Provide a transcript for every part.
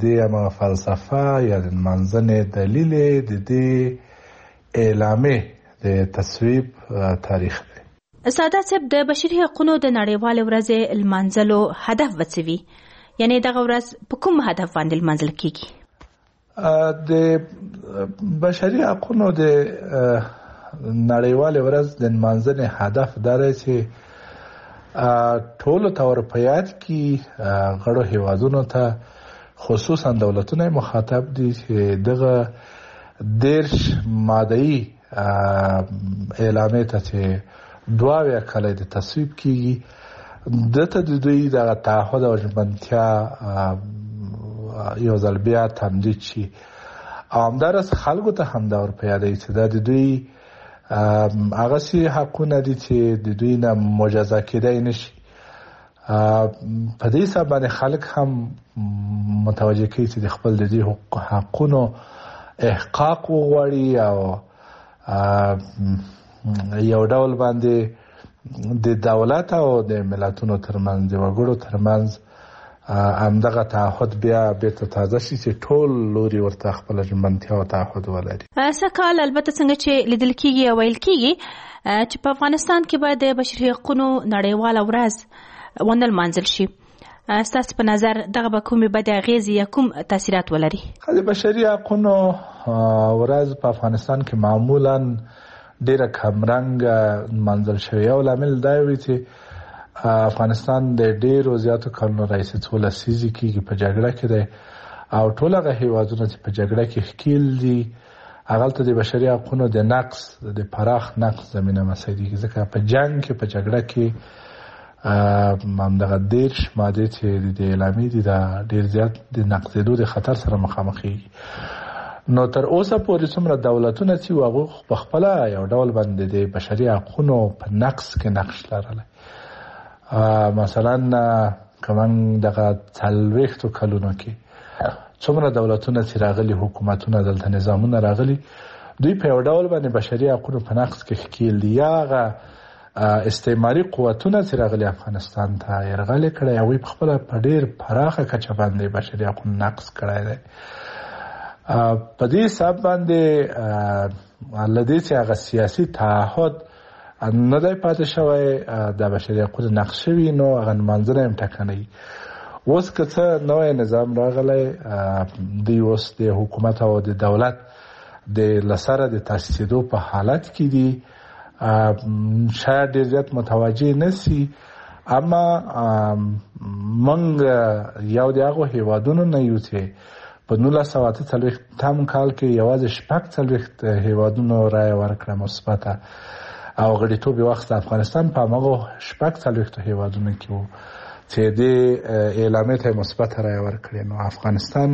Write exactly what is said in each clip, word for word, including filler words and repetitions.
دې هغه فلسفه یا د منځنې دلیل د دې اعلامیې د تصویب تاریخ دی. سعادت صاحب، د بشري حقوقو د نړیوالې ورځې لمانځلو هدف څه وي؟ یعنی دغه ورځ په کوم هدف باندې لمانځل کیږي؟ د بشري حقوقو د نړیوالې ورځ د لمانځنې هدف دا دی چې ټولو ته ور په یاد کړي، غړو هیوادونو ته خصوصا دولتونه مخاطب دي چې دغه دېرش ماده‌ای اعلامیې ته چې دوه اویا کاله د تصویب کیږي، دته د دوی دغه تعهد او ژمنتیا یو ځل بیا تمدید شي. او همداراز خلکو ته هم دا ور په یادوي چې دا د دوی هغه سي حقونه دي چې د دوی نه مجازا کېدای نشي. په دې سبب باندې خلک هم متوجه کوي چې د خپل د دې حقونو احقاق وغواړي او یو ډول باندې د دولت او د ملتونو ترمنځ د وګړو ترمنځ همدغه تعهد بیا بیرته تازه شي چې ټول لوري ورته خپل ژمنتیا او تعهد ولري. سکهال البته څنګه چې لیدل کېږي او ویل کېږي چې په افغانستان کې باید د بشري حقوقو نړیواله ورځ ونه لمانځل شي. ستاسو په نظر دغه به کومې بدې اغېزې یا کوم تاثیرات ولري؟ د بشري حقوقو ورځ په افغانستان کې معمولاً ډیره کمرنګه منځل شوی. یو لامل دا وی چې افغانستان د ډیرو زیاتو کلونو راهیسې څو لسیزې کېږي په جګړه کې دی او ټول هغه هیوادونه چې په جګړه کې ښکیل دي هغلته د بشري حقوقو د نقض د پراخ نقض زمینه مسایدېږي، ځکه په جنګ کې په جګړه کې همدغه دېرش مادې چې د اعلامیې دي دا ډېر زیات د نقضېدو د خطر سره مخامخېږي. نو تر اوسه پورې څومره دولتونه چې هغوی په خپله یو ډول باندې د بشري حقوقو په نقض کې نقش لرلی. مثلا که من دغه څلوېښتو کلونو کې څومره دولتونه چې راغلي، حکومتونه دلته نظامونه راغلي، دوی په یو ډول باندې بشري حقوقو په نقض کې ښکیل دي. یا هغه استعماري قوتونه چې راغلي افغانستان ته یرغل کړی، هغوی په خپله په ډېر پراخه کچه باندې بشري حقوقو نقض کړی دی. په دې سبب باندې له دې چې هغه سیاسي تعهد نه دی پاتې شوی، د بشري حقوقو نقض شوي، نو هغه لمانځنه هم ټکنۍ. اوس که څه نوی نظام راغلی، دوی اوس د حکومت او د دولت د لسره د تاسیسېدو په حالت کې دي. شاید ډېر زیات متوجه نسی، اما موږ یو د هغو هیوادونو نه یو چې په نولس سوه اته څلوېښتم کال کې یوازې شپږ څلوېښت هیوادونو رایه ورکړه مثبته او غړیتوب یې واخیست. افغانستان په هماغو شپږ څلوېښتو هیوادونو کې و چې دې اعلامیې ته یې مثبته رایه ورکړې. نو افغانستان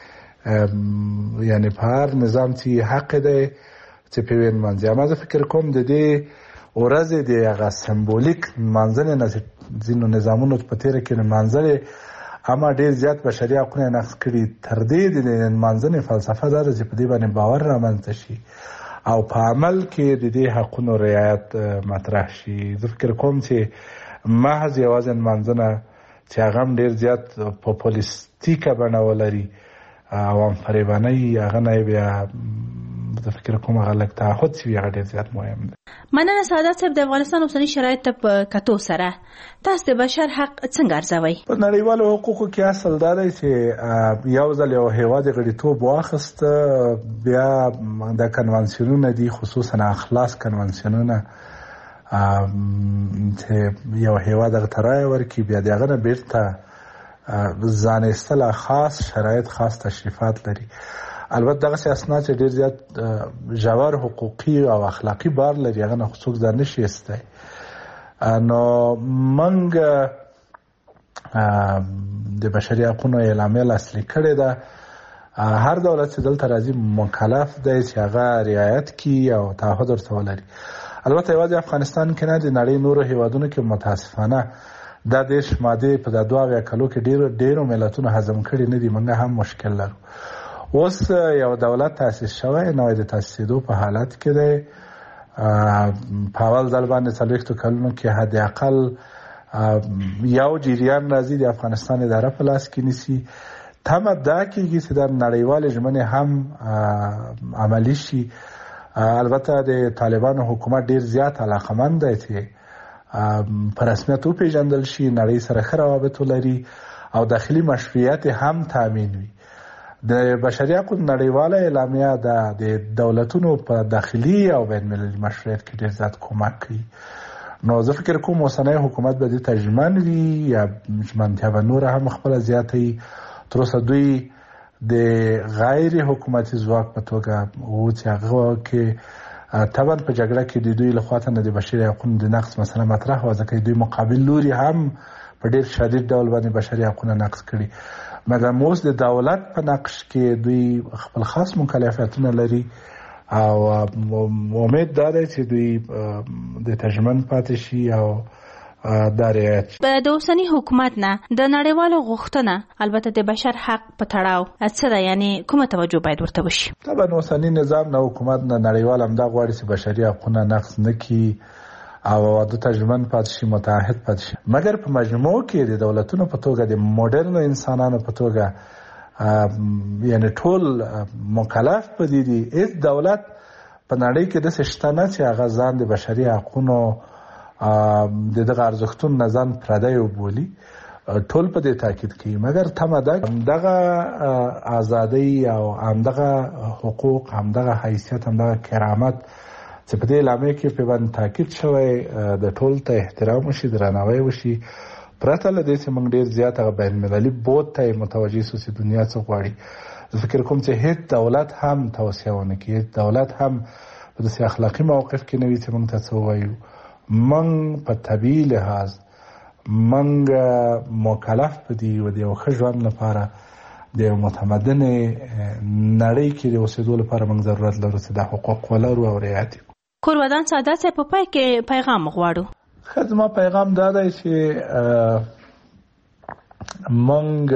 یعنې په هر نظام چې حق دی چې په یې نمانځي. اما زه فکر کوم د دې ورځې د هغه سمبولیک نمانځنې نه ځینو نظامونو په تېره کې نمانځلې، اما ډېر زیات بشري حقونه یې نقض کړي. تر دې د نمانځنې فلسفه دا ده چې په دې باندې باور رامنځته شي او په عمل کې د دې حقونو رعایت مطرح شي. زه فکر کوم چې محض یوازې نمانځنه چې هغه هم ډېر زیات پاپولیستیکه بڼه ولري او هم فریبانۍ، هغه نه بیا زه فکر کوم هغه لږ تعهد چې وي هغه ډېر زیات مهم دی. مننه سعادت صاحب. د افغانستان اوسني شرایط ته په کتو سره تاسو د بشر حق څنګه ارزوئ؟ په نړیوالو حقوقو کې اصل دا دی چې یو ځل یو هیواد غړیتوب واخیسته، بیا د کنوانسیونونه دي، خصوصا اخلاص کنوانسیونونه چې یو هیواد هغه ته رایه ورکړي، بیا د هغه نه بیرته ځان ایستله خاص شرایط، خاص تشریفات لري. البته دغه اسناد چې ډېر زیات ژور حقوقي او اخلاقي بار لري، هغه نه څوک ځان نشي ایستی. نو موږ د بشري حقوقو اعلامیه لاسلیک کړې ده. هر دولت چې دلته راځي مکلف دی چې هغه رعایت کړي او تعهد ورته ولري. البته یوازې افغانستان کې نه، د نړۍ نورو هیوادونو کې متاسفانه دا دېرش مادې په دا دوه اویا کلو کې ډېرو ډېرو ملتونو هضم کړي نه دي. موږ هم مشکل لرو. اوس یو دولت تاسیس شوی، نوی د تاسیسېدو په حالت کې دی. په اول ځل باندې څلوېښتو کلونو کې حد اقل یو جریان راځي د افغانستان اداره په لاس کې نیسي. تمه دا کېږي چې د نړیوالې ژمنې هم عملي شي. البته د طالبانو حکومت ډیر زیات علاقمند دی چې په رسمیت وپېژندل شي، نړۍ سره ښه روابط ولري او داخلي مشروعیت هم تامین وي. د بشري حقوقو نړیواله اعلامیه د دولتونو په داخلي او بین المللي مشروعیت کې ډیر زیات کومک کوي. نو زه فکر کوم اوسنی حکومت به دې ته ژمن وي یا ژمنتیا به نوره هم خپله زیاتوي. تر اوسه دوی د غیر حکومتي ځواک په توګه و چې هغه کې طبعا په جګړه کې د دوی لخوا ته د بشري حقوقو د نقض مسله مطرح وه، ځکه دوی مقابل لوري هم په ډیر شدید ډول باندې بشري حقوقونه نقض کړي. مګر اوس د دولت په نقش کې دوی خپل خاص مکلفیتونه لري او امید دا دی چې دوی د تژمن پاتې شي او دا رعایت شي. د اوسني حکومت نه د نړیوالو غوښتنه البته د بشر حق په تړاو څه ده، یعنی کومه توجه باید ورته وشي؟ طبعا اوسني نظام نه حکومت نه نړیوال همدا غواړي چې بشري حقوقونه نقض نه کړي او د تژمن پاتې شي، متعهد پاتې شي. مګر په مجموع کې د دولتونو په توګه د موډرن انسانانو په توګه یعنی ټول مکلف په دې دي. هیڅ دولت په نړۍ کې داسې شته نه چې هغه ځان د بشري حقوقو د دغه ارزښتونو نه ځان پردی وبولي. ټول په دې تاکید کوي. مګر تمه ده همدغه ازادۍ او همدغه حقوق، همدغه حیثیت، همدغه کرامت چې په دې اعلامیه کې په باندې تاکید شوی د ټول ته احترام وشي، درناوی وشي، پرته له دې چې موږ ډېر زیات هغه بین المللي بود ته متوجه سو چې دنیا څه غواړي. زه فکر کوم چې هیڅ دولت هم توصیه ونه کړي، هیڅ دولت هم په داسې اخلاقي موقف کې نه وي چې موږ ته څه ووایو. موږ په طبیعي لحاظ موږ مکلف په دې و د یو ښه ژوند لپاره د یو متمدنې نړۍ کې د اوسېدو لپاره موږ ضرورت لرو چې دا حقوق ولرو او رعایت یې. کورودان سادات صاحب، په پای کې پیغام غواړو. ښه، زما پیغام دا دی چې موږ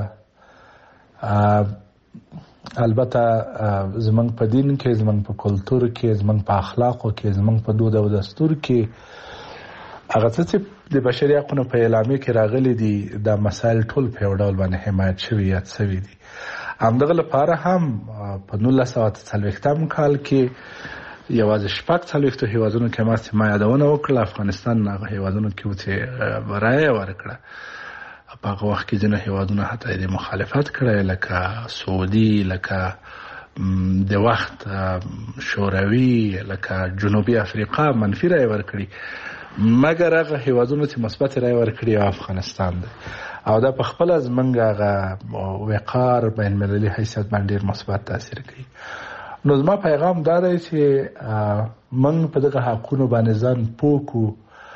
البته زموږ په دین کې، زموږ په کلتور کې، زموږ په اخلاقو کې، زموږ په دود او دستور کې هغه څه چې د بشري حقوقو په اعلامیه کې راغلي دي دا مسایل ټول په یو ډول باندې حمایت شوي یاد شوي دي. همدغه لپاره هم په نولس سوه اته څلوېښتم کال کې یوازې شپږ څلوېښتو هېوادونو کې ما چې ما یادونه وکړه، افغانستان هغه هېوادونو کې و چې رایه ورکړه. په هغه وخت کې ځینې هېوادونه حتی د مخالفت کړی، لکه سعودي، لکه د وخت شوروي، لکه جنوبي افریقا منفي رایه ورکړي. مګر هغه هېوادونو چې مثبت رایه ورکړي او افغانستان دی، او دا په خپله زموږ هغه وقار بین المللي حیثیت باندې ډېر مثبت تاثیر کوي. نو زما پیغام دا دی چې موږ په دغه حقونو باندې ځان پوه کړو.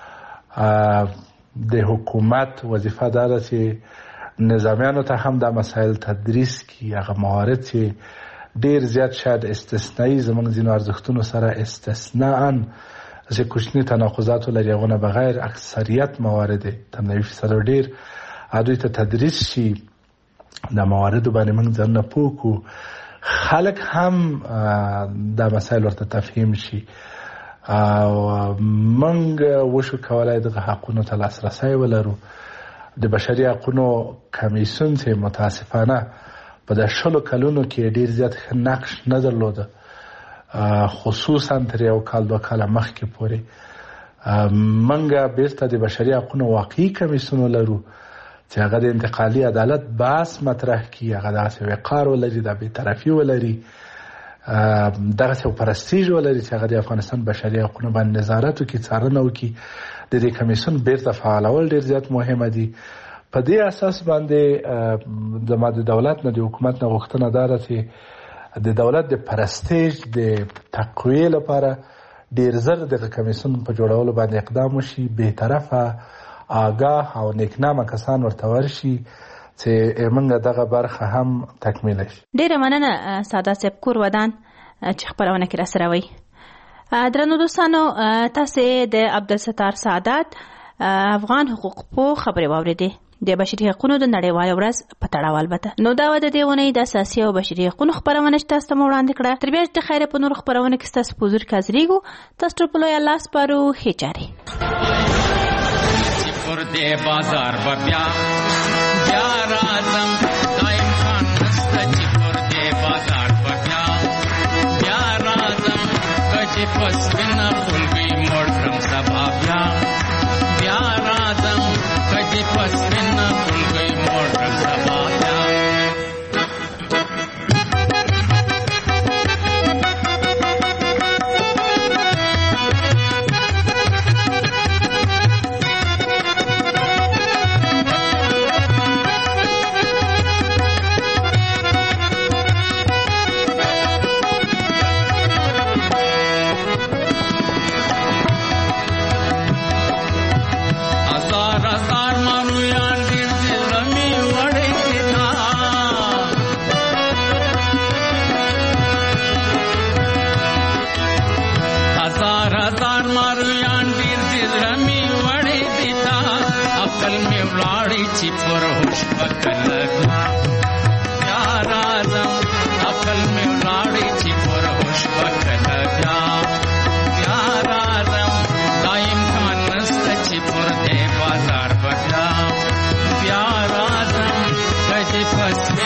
د حکومت وظیفه دا ده چې نظامیانو ته هم دا مسایل تدریس کړي، هغه موارد چې ډېر زیات شاید استثنایي زموږ ځینو ارزښتونو سره استثناءً چې کوچني تناقضات ولري، هغونه بغیر اکثریت موارد تر نوي فیصده ډېر دوی ته تدریس شي. د مواردو باندې موږ ځانونه پوه کړو، خلک هم دا مسایل ورته تفهیم شي او موږ وشو کولای دغه حقونو ته لاسرسی ولرو. د بشري حقونو کمیسیون چې متاسفانه په د شلو کلونو کې ډېر زیات ښه نقش نه درلوده، خصوصا تر یو کال دوه کاله مخکې پورې موږ بیرته د بشري حقونو واقعي کمیسیون ولرو چې هغه د انتقالي عدالت بحث مطرح کړي، هغه داسې وقار ولري، د بېطرفي ولري، دغسې یو پرستیژ ولري چې هغه د افغانستان بشري حقونو باندې نظارت وکړي، څارنه وکړي. د دې کمیسیون بیرته فعالول ډېر زیات مهمه دي. په دې اساس باندې زما د دولت نه، د حکومت نه غوښتنه دا ده چې د دولت د پرستیژ د تقویې لپاره ډېر زر دغه کمیسیون په جوړولو باندې اقدام وشي، بېطرفه، آگاه او نیکنامه کسان ورته ورشي چې موږ دغه برخه هم تکمیل شي. ډېره مننه سادات صاحب کورودان چې خپرونه کې راسره وئ. درنو دوستانو، تاسې د عبدالستار سادات افغان حقوق پوه خبرې واورېدې د بشري حقوقو د نړیوالې ورځ په تړاو. البته نو دا د دې اونۍ د اساسي او بشري حقوقو خپرونه چې تاسو ته مو وړاندې کړه. تر بیا د خیره په نورو خپرونه کې ستاسو په حضور کې حاضرېږو. تاسو ټول په لوی الله سپارو. ښې چارې. بازار بیا بیا راځم دایم صفت